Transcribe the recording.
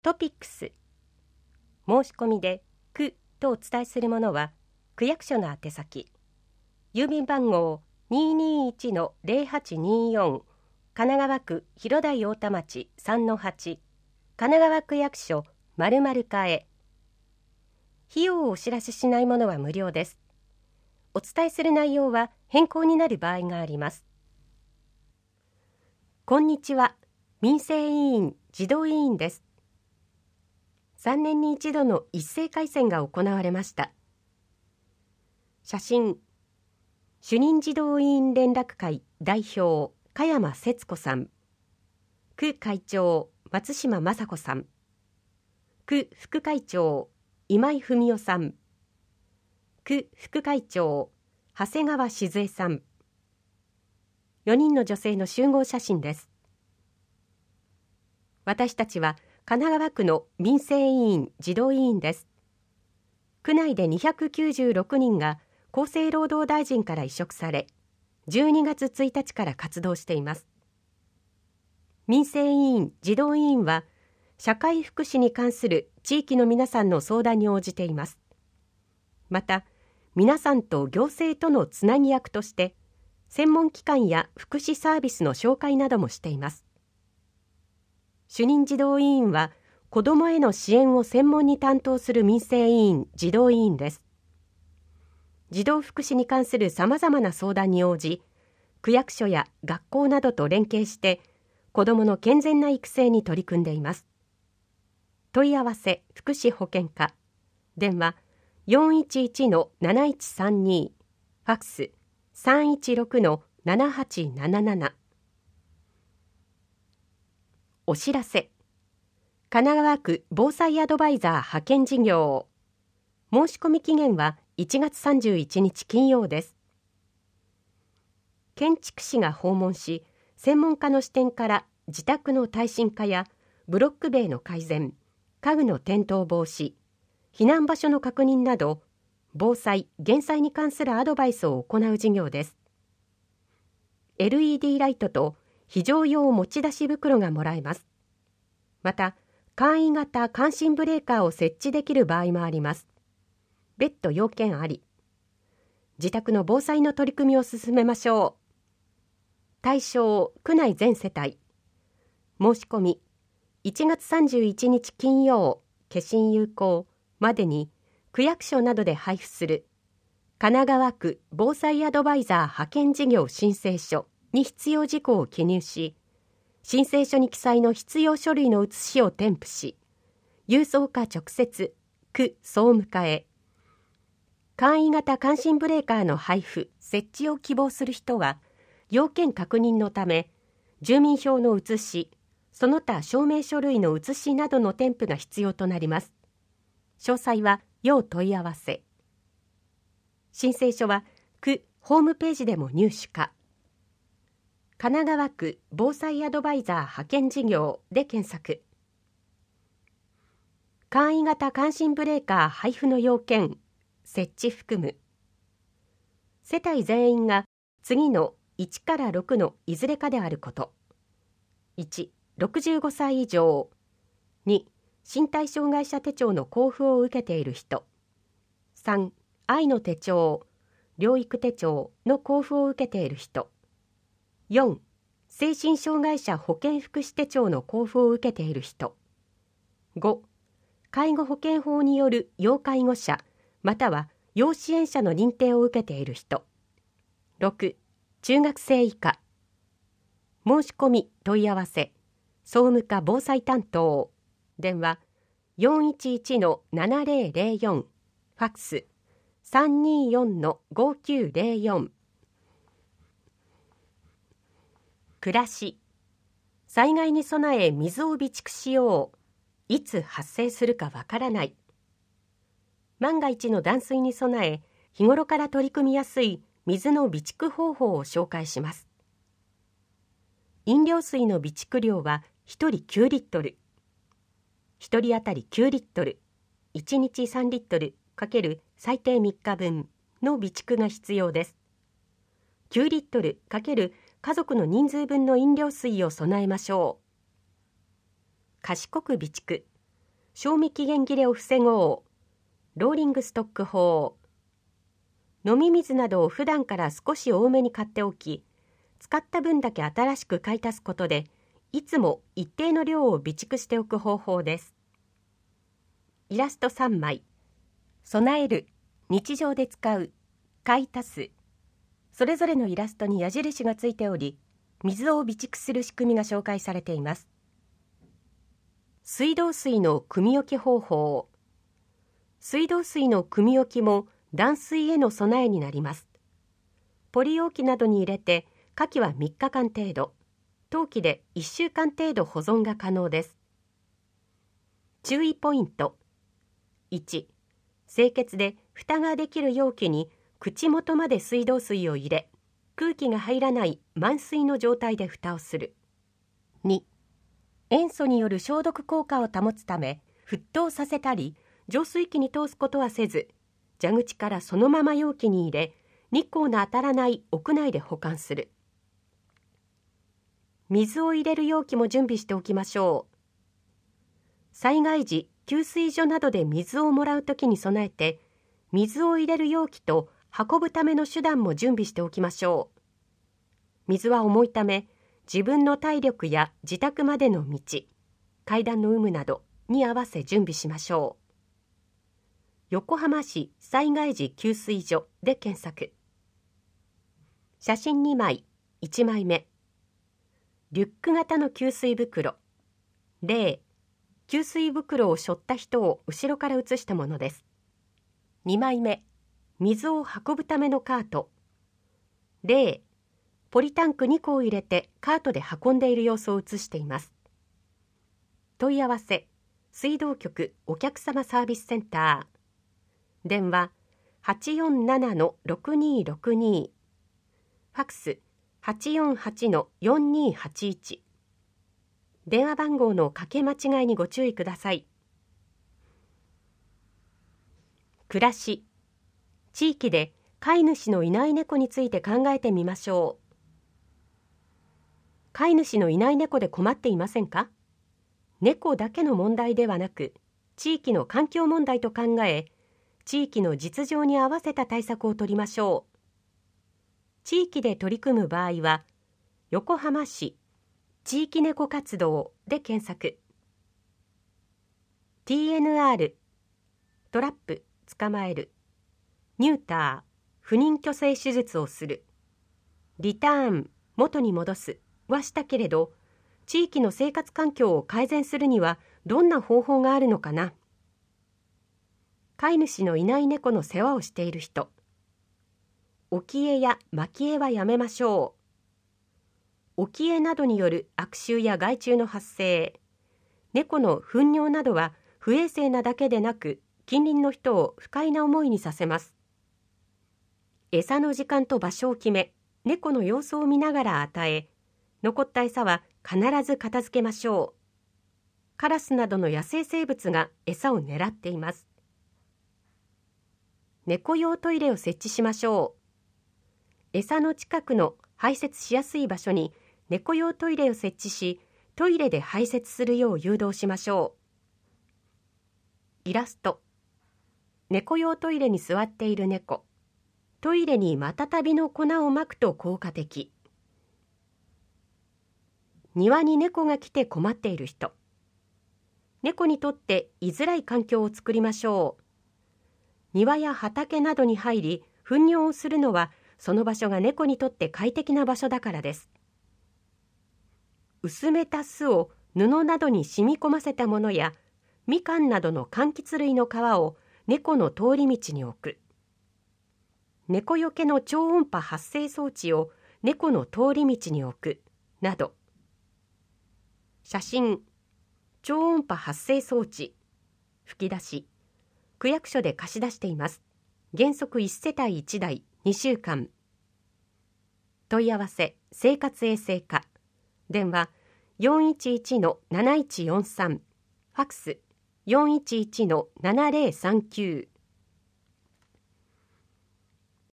トピックス。申し込みで区とお伝えするものは区役所の宛先、郵便番号 221-0824 神奈川区広大太田町 3-8 神奈川区役所〇〇課へ。費用をお知らせしないものは無料です。お伝えする内容は変更になる場合があります。こんにちは、民生委員児童委員です。3年に一度の一斉改選が行われました。写真、主任児童委員連絡会代表加山節子さん、区会長松島雅子さん、区副会長今井文夫さん、区副会長長谷川静江さん。4人の女性の集合写真です。私たちは神奈川区の民生委員児童委員です。区内で296人が厚生労働大臣から委嘱され、12月1日から活動しています。民生委員児童委員は社会福祉に関する地域の皆さんの相談に応じています。また皆さんと行政とのつなぎ役として専門機関や福祉サービスの紹介などもしています。主任児童委員は子どもへの支援を専門に担当する民生委員児童委員です。児童福祉に関するさまざまな相談に応じ、区役所や学校などと連携して子どもの健全な育成に取り組んでいます。問い合わせ福祉保健課、電話 411-7132、ファックス 316-7877。お知らせ。神奈川区防災アドバイザー派遣事業。申し込み期限は1月31日金曜です。建築士が訪問し、専門家の視点から自宅の耐震化やブロック塀の改善、家具の転倒防止、避難場所の確認など、防災・減災に関するアドバイスを行う事業です。LED ライトと非常用持ち出し袋がもらえます。また、簡易型感震ブレーカーを設置できる場合もあります。別途要件あり。自宅の防災の取り組みを進めましょう。対象、区内全世帯。申し込み、1月31日金曜、消印有効までに区役所などで配布する神奈川区防災アドバイザー派遣事業申請書に必要事項を記入し、申請書に記載の必要書類の写しを添付し、郵送か直接区総務課へ。簡易型感震ブレーカーの配布・設置を希望する人は、要件確認のため住民票の写し、その他証明書類の写しなどの添付が必要となります。詳細は要問い合わせ。申請書は区ホームページでも入手か、神奈川区防災アドバイザー派遣事業で検索。簡易型感震ブレーカー配布の要件、設置含む。世帯全員が次の1から6のいずれかであること。1、65歳以上。2、身体障害者手帳の交付を受けている人。3、愛の手帳、療育手帳の交付を受けている人。4、精神障害者保健福祉手帳の交付を受けている人。5、介護保険法による要介護者または要支援者の認定を受けている人。6、中学生以下。申し込み問い合わせ総務課防災担当、電話 411-7004、ファックス 324-5904。暮らし。災害に備え水を備蓄しよう。いつ発生するかわからない。万が一の断水に備え、日頃から取り組みやすい水の備蓄方法を紹介します。飲料水の備蓄量は1人9リットル。1人当たり9リットル、1日3リットル×最低3日分の備蓄が必要です。9リットル×家族の人数分の飲料水を備えましょう。賢く備蓄、 賞味期限切れを防ごう、ローリングストック法。飲み水などを普段から少し多めに買っておき、使った分だけ新しく買い足すことで、いつも一定の量を備蓄しておく方法です。イラスト3枚。備える、日常で使う、買い足す。それぞれのイラストに矢印がついており、水を備蓄する仕組みが紹介されています。水道水の汲み置き方法。水道水の汲み置きも断水への備えになります。ポリ容器などに入れて、夏季は3日間程度、冬季で1週間程度保存が可能です。注意ポイント。1、清潔で蓋ができる容器に口元まで水道水を入れ、空気が入らない満水の状態で蓋をする。2、塩素による消毒効果を保つため、沸騰させたり、浄水器に通すことはせず、蛇口からそのまま容器に入れ、日光の当たらない屋内で保管する。水を入れる容器も準備しておきましょう。災害時、給水所などで水をもらうときに備えて、水を入れる容器と運ぶための手段も準備しておきましょう。水は重いため、自分の体力や自宅までの道、階段の有無などに合わせ準備しましょう。横浜市災害時給水所で検索。写真2枚、1枚目。リュック型の給水袋。例、給水袋を背負った人を後ろから写したものです。2枚目、水を運ぶためのカート。例、ポリタンク2個を入れてカートで運んでいる様子を写しています。問い合わせ、水道局お客様サービスセンター。電話 847-6262。ファクス 848-4281。電話番号のかけ間違いにご注意ください。暮らし。地域で飼い主のいない猫について考えてみましょう。飼い主のいない猫で困っていませんか？猫だけの問題ではなく、地域の環境問題と考え、地域の実情に合わせた対策を取りましょう。地域で取り組む場合は、横浜市地域猫活動で検索。TNR、トラップ、捕まえる。ニューター、不妊去勢手術をする。リターン、元に戻すはしたけれど、地域の生活環境を改善するにはどんな方法があるのかな。飼い主のいない猫の世話をしている人。置き餌や巻き餌はやめましょう。置き餌などによる悪臭や害虫の発生。猫の糞尿などは不衛生なだけでなく、近隣の人を不快な思いにさせます。餌の時間と場所を決め、猫の様子を見ながら与え、残った餌は必ず片付けましょう。カラスなどの野生生物が餌を狙っています。猫用トイレを設置しましょう。餌の近くの排泄しやすい場所に猫用トイレを設置し、トイレで排泄するよう誘導しましょう。イラスト。猫用トイレに座っている猫。トイレにマタタビの粉をまくと効果的。庭に猫が来て困っている人。猫にとって居づらい環境を作りましょう。庭や畑などに入り、糞尿をするのは、その場所が猫にとって快適な場所だからです。薄めた巣を布などに染み込ませたものや、みかんなどの柑橘類の皮を猫の通り道に置く。猫よけの超音波発生装置を猫の通り道に置く、など。写真、超音波発生装置、吹き出し、区役所で貸し出しています。原則1世帯1台、2週間。問い合わせ、生活衛生課。電話、411-7143。ファクス、411-7039。